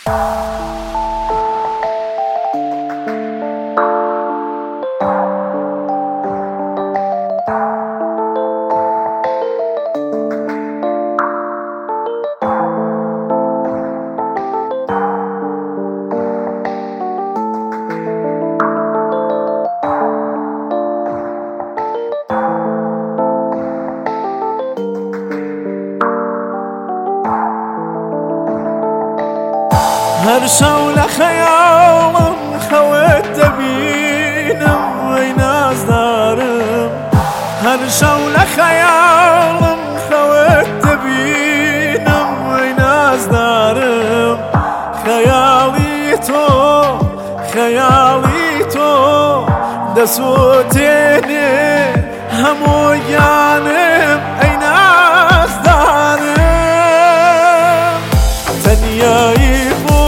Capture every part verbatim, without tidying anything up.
هر شو لخيالم خويت بينم وين ازدارم هر شو لخيالم خويت بينم وين ازدارم خيالي تو خيالي تو دسوتيني همو جانب اين ازدارم تنياي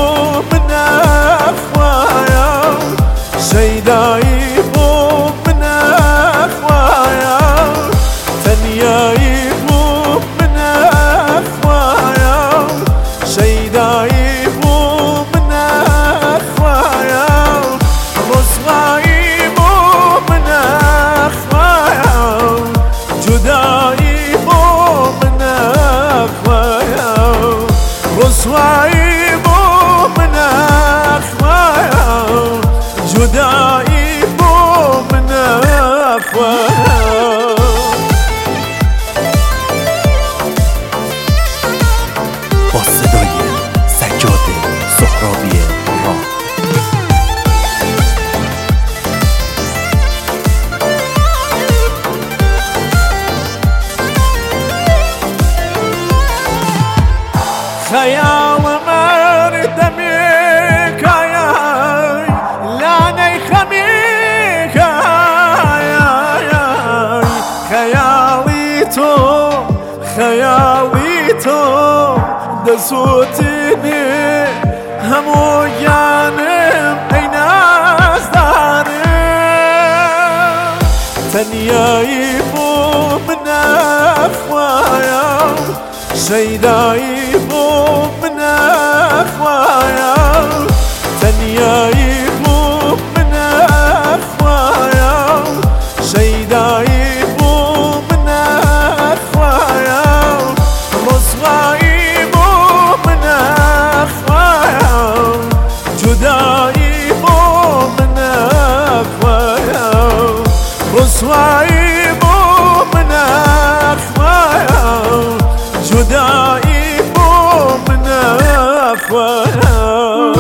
شيداي فوق من أخوايا تنياي فوق من أخوايا شيداي فوق من أخوايا رسواي فوق من أخوايا جداي فوق من أخوايا رسواي فوق من أخوايا جدائي فوق من أخوايا با صدای سجاد سهرابی راد خیال مردمی خيالي تو دسوتني همو جانب اين ازدارم تنياي فوق من اخوايا شيداي فوق من اخوايا تنياي فوق من اخوايا شيداي رسواي فوق من أخوايا جدائي فوق من أخوايا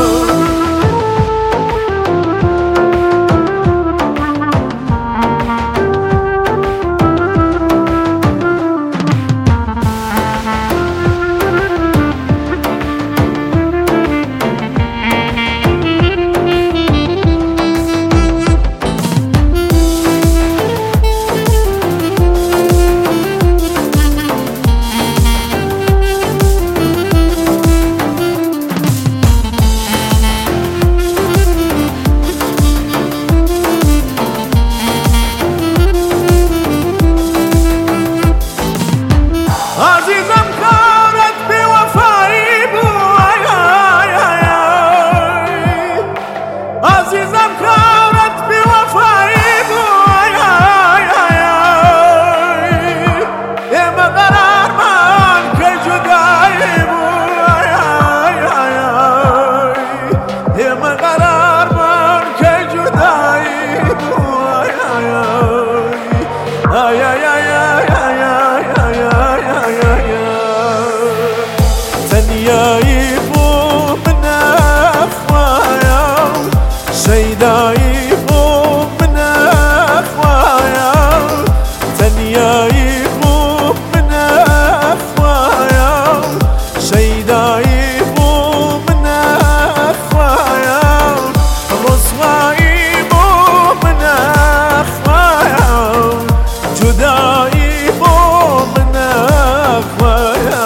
تنياي فوق من أخوايا شيداي فوق من أخوايا تنياي فوق من أخوايا شيداي فوق من أخوايا رسواي فوق من أخوايا جدائي فوق من أخوايا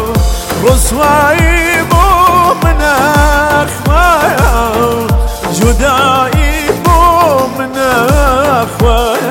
رسواي فوق من أخوايا جدائي فوق من أخوايا